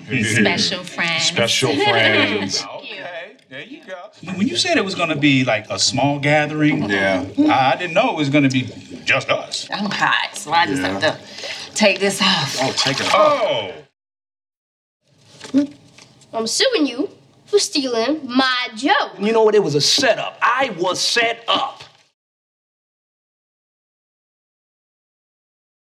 Special friends. Special friends. Okay, there you go. When you said it was going to be like a small gathering, Yeah. I didn't know it was going to be just us. I'm hot, so I just have to take this off. Oh, take it off. Oh. I'm suing you for stealing my joke. You know what? It was a setup. I was set up.